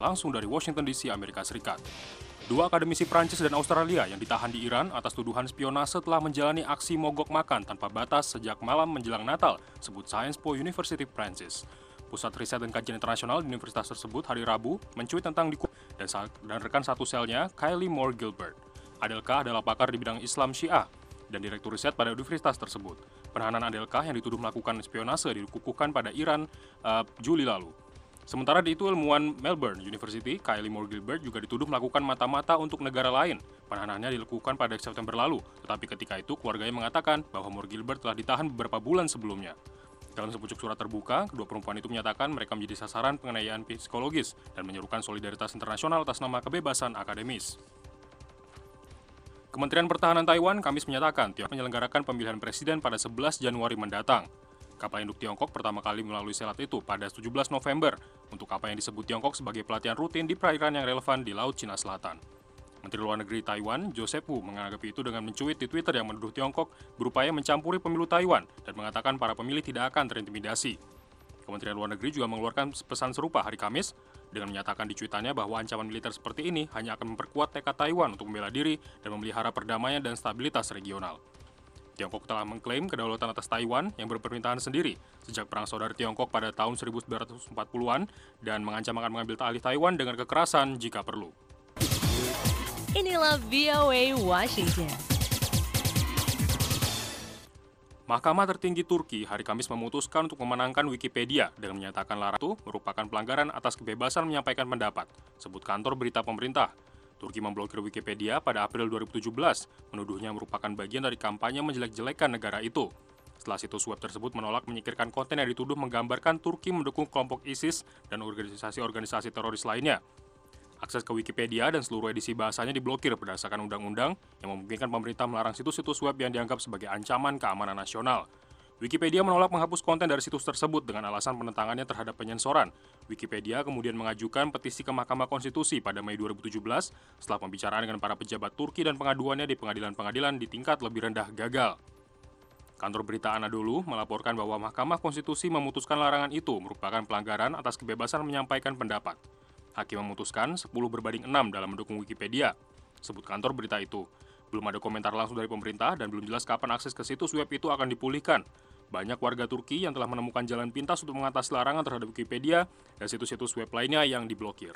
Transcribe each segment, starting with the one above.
Langsung dari Washington DC, Amerika Serikat. Dua akademisi Prancis dan Australia yang ditahan di Iran atas tuduhan spionase telah menjalani aksi mogok makan tanpa batas sejak malam menjelang Natal, sebut Sciences Po University Prancis. Pusat Riset dan Kajian Internasional di universitas tersebut hari Rabu mencuit tentang dan rekan satu selnya, Kylie Moore Gilbert. Adelka adalah pakar di bidang Islam Syiah dan direktur riset pada universitas tersebut. Penahanan Adelka yang dituduh melakukan spionase dikukuhkan pada Iran Juli lalu. Sementara di itu, ilmuwan Melbourne University, Kylie Moore Gilbert juga dituduh melakukan mata-mata untuk negara lain. Penahanannya dilakukan pada September lalu, tetapi ketika itu keluarganya mengatakan bahwa Moore Gilbert telah ditahan beberapa bulan sebelumnya. Dalam sepucuk surat terbuka, kedua perempuan itu menyatakan mereka menjadi sasaran penganiayaan psikologis dan menyerukan solidaritas internasional atas nama kebebasan akademis. Kementerian Pertahanan Taiwan Kamis menyatakan Tiongkok menyelenggarakan pemilihan presiden pada 11 Januari mendatang. Kapal induk Tiongkok pertama kali melalui selat itu pada 17 November untuk apa yang disebut Tiongkok sebagai pelatihan rutin di perairan yang relevan di Laut Cina Selatan. Menteri Luar Negeri Taiwan, Joseph Wu, menanggapi itu dengan mencuit di Twitter yang menuduh Tiongkok berupaya mencampuri pemilu Taiwan dan mengatakan para pemilih tidak akan terintimidasi. Kementerian Luar Negeri juga mengeluarkan pesan serupa hari Kamis dengan menyatakan di cuitannya bahwa ancaman militer seperti ini hanya akan memperkuat tekad Taiwan untuk membela diri dan memelihara perdamaian dan stabilitas regional. Tiongkok telah mengklaim kedaulatan atas Taiwan yang berpemerintahan sendiri sejak Perang Saudara Tiongkok pada tahun 1940-an dan mengancam akan mengambil alih Taiwan dengan kekerasan jika perlu. Inilah VOA Washington. Mahkamah tertinggi Turki hari Kamis memutuskan untuk memenangkan Wikipedia dengan menyatakan larangan itu merupakan pelanggaran atas kebebasan menyampaikan pendapat, sebut kantor berita pemerintah. Turki memblokir Wikipedia pada April 2017, menuduhnya merupakan bagian dari kampanye menjelek-jelekan negara itu. Setelah situs web tersebut menolak menyingkirkan konten yang dituduh menggambarkan Turki mendukung kelompok ISIS dan organisasi-organisasi teroris lainnya. Akses ke Wikipedia dan seluruh edisi bahasanya diblokir berdasarkan undang-undang yang memungkinkan pemerintah melarang situs-situs web yang dianggap sebagai ancaman keamanan nasional. Wikipedia menolak menghapus konten dari situs tersebut dengan alasan penentangannya terhadap penyensoran. Wikipedia kemudian mengajukan petisi ke Mahkamah Konstitusi pada Mei 2017 setelah pembicaraan dengan para pejabat Turki dan pengaduannya di pengadilan-pengadilan di tingkat lebih rendah gagal. Kantor berita Anadolu melaporkan bahwa Mahkamah Konstitusi memutuskan larangan itu merupakan pelanggaran atas kebebasan menyampaikan pendapat. Hakim memutuskan 10-6 dalam mendukung Wikipedia, sebut kantor berita itu. Belum ada komentar langsung dari pemerintah dan belum jelas kapan akses ke situs web itu akan dipulihkan. Banyak warga Turki yang telah menemukan jalan pintas untuk mengatasi larangan terhadap Wikipedia dan situs-situs web lainnya yang diblokir.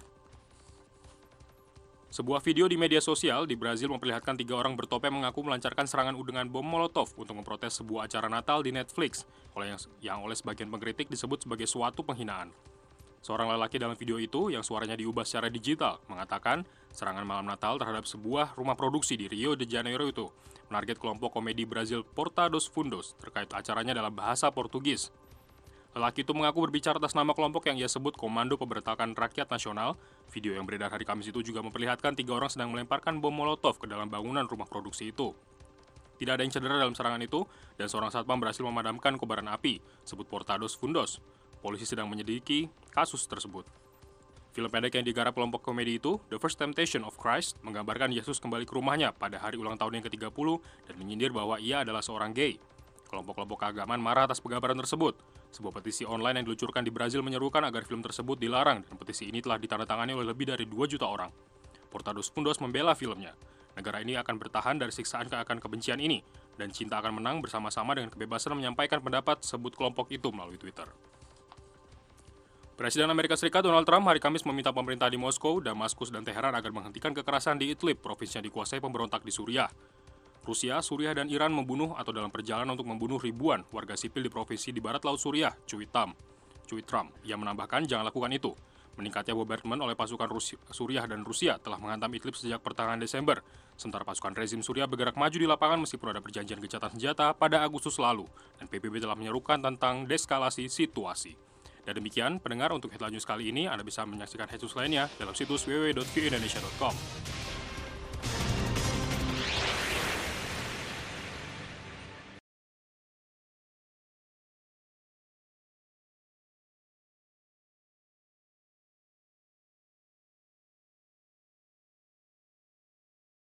Sebuah video di media sosial di Brazil memperlihatkan 3 orang bertopeng mengaku melancarkan serangan dengan bom Molotov untuk memprotes sebuah acara Natal di Netflix, yang oleh sebagian pengkritik disebut sebagai suatu penghinaan. Seorang lelaki dalam video itu, yang suaranya diubah secara digital, mengatakan serangan malam Natal terhadap sebuah rumah produksi di Rio de Janeiro itu menarget kelompok komedi Brazil Porta dos Fundos terkait acaranya dalam bahasa Portugis. Lelaki itu mengaku berbicara atas nama kelompok yang ia sebut Komando Pemberontakan Rakyat Nasional. Video yang beredar hari Kamis itu juga memperlihatkan 3 orang sedang melemparkan bom Molotov ke dalam bangunan rumah produksi itu. Tidak ada yang cedera dalam serangan itu, dan seorang satpam berhasil memadamkan kobaran api, sebut Porta dos Fundos. Polisi sedang menyelidiki kasus tersebut. Film pendek yang digarap kelompok komedi itu, The First Temptation of Christ, menggambarkan Yesus kembali ke rumahnya pada hari ulang tahun yang ke-30 dan menyindir bahwa ia adalah seorang gay. Kelompok-kelompok keagamaan marah atas penggambaran tersebut. Sebuah petisi online yang diluncurkan di Brazil menyerukan agar film tersebut dilarang dan petisi ini telah ditandatangani oleh lebih dari 2 juta orang. Porta dos Fundos membela filmnya. Negara ini akan bertahan dari siksaan akan kebencian ini dan cinta akan menang bersama-sama dengan kebebasan menyampaikan pendapat, sebut kelompok itu melalui Twitter. Presiden Amerika Serikat Donald Trump hari Kamis meminta pemerintah di Moskow, Damaskus, dan Teheran agar menghentikan kekerasan di Idlib, provinsi yang dikuasai pemberontak di Suriah. Rusia, Suriah, dan Iran membunuh atau dalam perjalanan untuk membunuh ribuan warga sipil di provinsi di barat laut Suriah, cuit Trump. Ia menambahkan jangan lakukan itu. Meningkatnya bombardement oleh pasukan Suriah dan Rusia telah menghantam Idlib sejak pertengahan Desember, sementara pasukan rezim Suriah bergerak maju di lapangan meskipun ada perjanjian gencatan senjata pada Agustus lalu, dan PBB telah menyerukan tentang deeskalasi situasi. Dan demikian, pendengar, untuk Headline News kali ini, Anda bisa menyaksikan Headline News lainnya dalam situs www.voindonesia.com.